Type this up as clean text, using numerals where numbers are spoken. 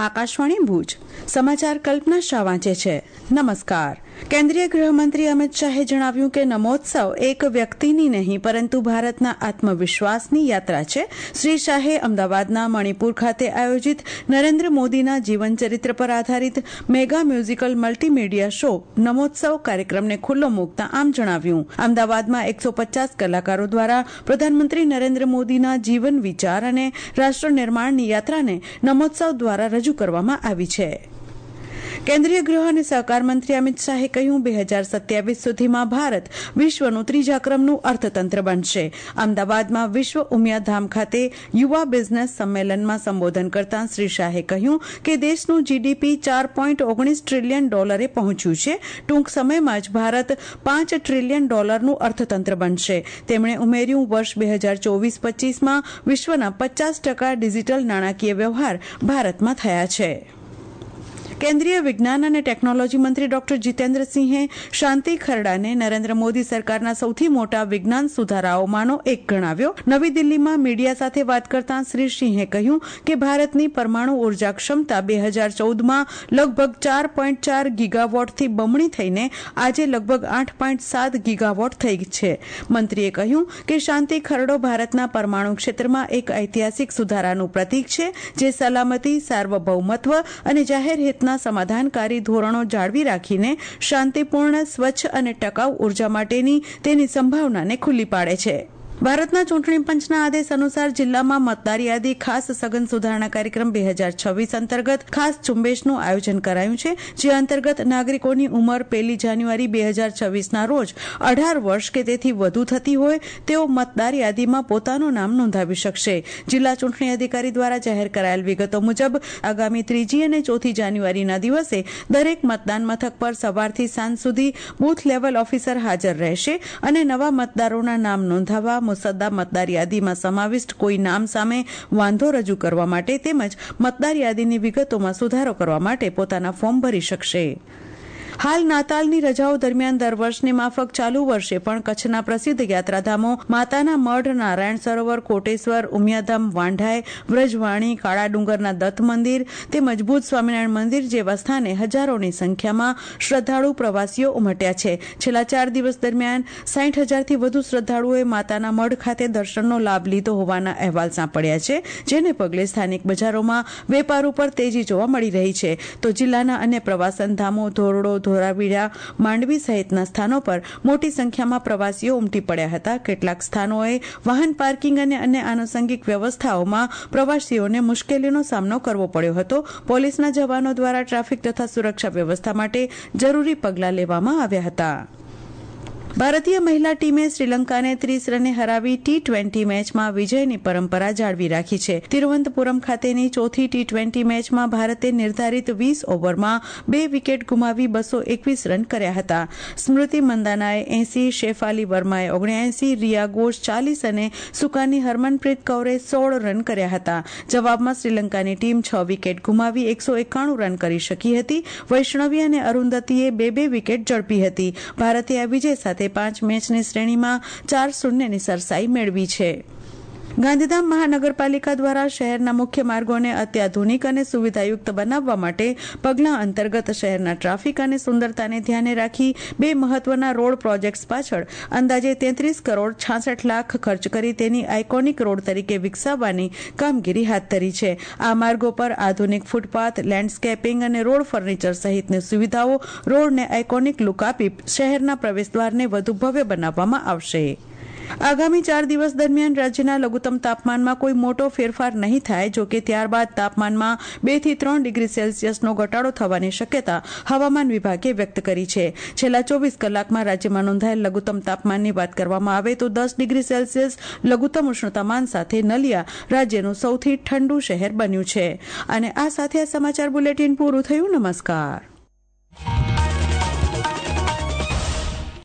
આકાશવાણી ભુજ સમાચાર કલ્પના શાહ વાંચે છે. નમસ્કાર. કેન્દ્રીય ગૃહમંત્રી અમિત શાહે જણાવ્યું કે નમોત્સવ એક વ્યક્તિની નહીં પરંતુ ભારતના આત્મવિશ્વાસની યાત્રા છે. શ્રી શાહે અમદાવાદના મણિપુર ખાતે આયોજિત નરેન્દ્ર મોદીના જીવનચરિત્ર પર આધારિત mega musical multimedia show Namotsav કાર્યક્રમને ખુલ્લો મૂકતા આમ જણાવ્યું. અમદાવાદમાં 150 કલાકારો દ્વારા પ્રધાનમંત્રી નરેન્દ્ર મોદીના જીવન વિચાર અને રાષ્ટ્ર નિર્માણની યાત્રાને નમોત્સવ દ્વારા રજૂ કરવામાં આવી છે. કેન્દ્રીય ગૃહ અને સહકાર મંત્રી અમિત શાહે કહ્યું 2027 સુધીમાં ભારત વિશ્વનું ત્રીજા ક્રમનું અર્થતંત્ર બનશે. અમદાવાદમાં વિશ્વ ઉમિયાધામ ખાતે યુવા બિઝનેસ સંમેલનમાં સંબોધન કરતાં શ્રી શાહે કહ્યું કે દેશનું જીડીપી $4.19 ટ્રિલિયન પહોંચ્યું છે. ટૂંક સમયમાં જ ભારત $5 ટ્રિલિયન અર્થતંત્ર બનશે. તેમણે ઉમેર્યું વર્ષ 2024-25માં વિશ્વના 50% ડિજિટલ નાણાકીય વ્યવહાર ભારતમાં થયા છે. કેન્દ્રીય વિજ્ઞાન અને ટેકનોલોજી મંત્રી ડોક્ટર જીતેન્દ્રસિંહે શાંતિ ખરડાને નરેન્દ્ર મોદી સરકારના સૌથી મોટા વિજ્ઞાન સુધારાઓમાંનો એક ગણાવ્યો. નવી દિલ્હીમાં મીડિયા સાથે વાત કરતાં શ્રી સિંહે કહ્યું કે ભારતની પરમાણુ ઉર્જા ક્ષમતા 2014માં લગભગ 4.4 ગીગાવોટથી બમણી થઈને આજે લગભગ 8.7 ગીગાવોટ થઈ છે. મંત્રીએ કહ્યું કે શાંતિ ખરડો ભારતના પરમાણુ ક્ષેત્રમાં એક ઐતિહાસિક સુધારાનું પ્રતીક છે, જે સલામતી, સાર્વભૌમત્વ અને જાહેર હિત સમાધાનકારી ધોરણો જાળવી રાખીને શાંતિપૂર્ણ, સ્વચ્છ અને ટકાઉ ઉર્જા માટેની તેની સંભાવનાને ખુલ્લી પાડે છે. ભારતના ચૂંટણી પંચના આદેશ અનુસાર જિલ્લામાં મતદાર યાદી ખાસ સઘન સુધારણા કાર્યક્રમ 2026 અંતર્ગત ખાસ ઝુંબેશનું આયોજન કરાયું છે, જે અંતર્ગત નાગરિકોની ઉંમર 1 જાન્યુઆરી 2026ના રોજ 18 વર્ષ કે તેથી વધુ થતી હોય તેઓ મતદાર યાદીમાં પોતાનું નામ નોંધાવી શકશે. જિલ્લા ચૂંટણી અધિકારી દ્વારા જાહેર કરાયેલ વિગતો મુજબ આગામી 3જી અને 4થી જાન્યુઆરીના દિવસે દરેક મતદાન મથક પર સવારથી સાંજ સુધી બૂથ લેવલ ઓફિસર હાજર રહેશે અને નવા મતદારોના નામ નોંધાવવા, મુસદ્દા મતદાર યાદીમાં સમાવિષ્ટ કોઈ નામ સામે વાંધો રજૂ કરવા માટે તેમજ મતદાર યાદીની વિગતોમાં સુધારો કરવા માટે પોતાના ફોર્મ ભરી શકશે. હાલ નાતાલની રજાઓ દરમિયાન દર વર્ષની માફક ચાલુ વર્ષે પણ કચ્છના પ્રસિદ્ધ યાત્રાધામો માતાના મઢ, નારાયણ સરોવર, કોટેશ્વર, ઉમિયાધામ, વાંઢાય, વ્રજવાણી, કાળા ડુંગરના દત્ત મંદિર તેમજ ભુજ સ્વામિનારાયણ મંદિર જેવા સ્થાને હજારોની સંખ્યામાં શ્રદ્ધાળુ પ્રવાસીઓ ઉમટ્યા છે. છેલ્લા 4 દિવસ દરમિયાન 60,000થી વધુ શ્રદ્ધાળુઓએ માતાના મઢ ખાતે દર્શનનો લાભ લીધો હોવાના અહેવાલ સાંપડ્યા છે, જેને પગલે સ્થાનિક બજારોમાં વેપાર ઉપર તેજી જોવા મળી રહી છે. તો જિલ્લાના અન્ય પ્રવાસન ધામો ધોરડો, ધોરાવીરા, માંડવી સહિતના સ્થાનો પર મોટી સંખ્યામાં પ્રવાસીઓ ઉમટી પડ્યા હતા. કેટલાક સ્થાનોએ વાહન પાર્કિંગ અને અન્ય આનુષંગિક વ્યવસ્થાઓમાં પ્રવાસીઓને મુશ્કેલીનો સામનો કરવો પડ્યો હતો. પોલીસના જવાનો દ્વારા ટ્રાફિક તથા સુરક્ષા વ્યવસ્થા માટે જરૂરી પગલાં લેવામાં આવ્યા હતા. ભારતીય મહિલા ટીમે શ્રીલંકાને 30 રને હરાવી T20 મેચમાં વિજયની પરંપરા જાળવી રાખી છે. તિરુવનંતપુરમ ખાતેની ચોથી T20 મેચમાં ભારતે નિર્ધારિત 20 ઓવરમાં 2 વિકેટ ગુમાવી 221 રન કર્યા હતા. સ્મૃતિ મંદાનાએ 80, શેફાલી વર્માએ 79, રિયા ઘોષ 40 અને સુકાની હરમનપ્રીત કૌરે 16 રન કર્યા હતા. જવાબમાં શ્રીલંકાની ટીમ 6 વિકેટ ગુમાવી 191 રન કરી શકી હતી. વૈષ્ણવી અને અરુંધતીએ 2 વિકેટ ઝડપી હતી. ભારતે આ વિજય સાથે 5 મેચની શ્રેણીમાં 4-0ની સરસાઈ મેળવી છે. ગાંધીધામ મહાનગરપાલિકા દ્વારા શહેરના મુખ્ય માર્ગોને અત્યાધુનિક અને સુવિધાયુક્ત બનાવવા માટે પગલાં અંતર્ગત શહેરના ટ્રાફિક અને સુંદરતાને ધ્યાને રાખી 2 મહત્વના રોડ પ્રોજેક્ટ્સ પાછળ અંદાજે 33 કરોડ 66 લાખ ખર્ચ કરી તેની આઇકોનિક રોડ તરીકે વિકસાવવાની કામગીરી હાથ ધરી છે. આ માર્ગો પર આધુનિક ફૂટપાથ, લેન્ડસ્કેપિંગ અને રોડ ફર્નિચર સહિતની સુવિધાઓ રોડને આઇકોનિક લુક આપી શહેરના પ્રવેશદ્વારને વધુ ભવ્ય બનાવવામાં આવશે. આગામી 4 દિવસ દરમિયાન રાજ્યના લઘુત્તમ તાપમાનમાં કોઈ મોટો ફેરફાર નહીં થાય. જોકે ત્યારબાદ તાપમાનમાં 2 થી 3 ડિગ્રી સેલ્સિયસનો ઘટાડો થવાની શક્યતા હવામાન વિભાગે વ્યક્ત કરી છે. છેલ્લા 24 કલાકમાં રાજ્યમાં નોંધાયેલ લઘુત્તમ તાપમાનની વાત કરવામાં આવે તો 10 ડિગ્રી સેલ્સિયસ લઘુત્તમ ઉષ્ણતામાન સાથે નલિયા રાજ્યનું સૌથી ઠંડુ શહેર બન્યું છે. અને આ સાથે આ સમાચાર બુલેટિન પૂરું થયું. નમસ્કાર.